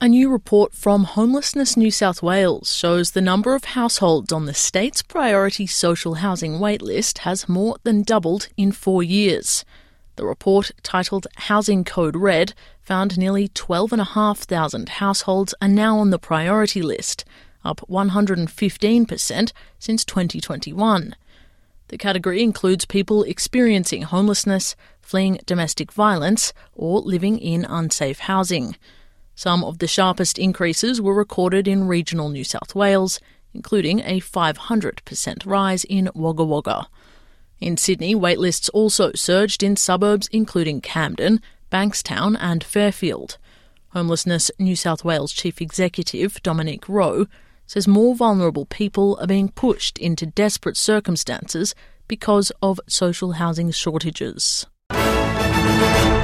A new report from Homelessness New South Wales shows the number of households on the state's priority social housing waitlist has more than doubled in 4 years. The report, titled Housing Code Red, found nearly 12,500 households are now on the priority list, up 115% since 2021. The category includes people experiencing homelessness, fleeing domestic violence, or living in unsafe housing. Some of the sharpest increases were recorded in regional New South Wales, including a 500% rise in Wagga Wagga. In Sydney, waitlists also surged in suburbs including Camden, Bankstown and Fairfield. Homelessness New South Wales Chief Executive Dominic Rowe says more vulnerable people are being pushed into desperate circumstances because of social housing shortages.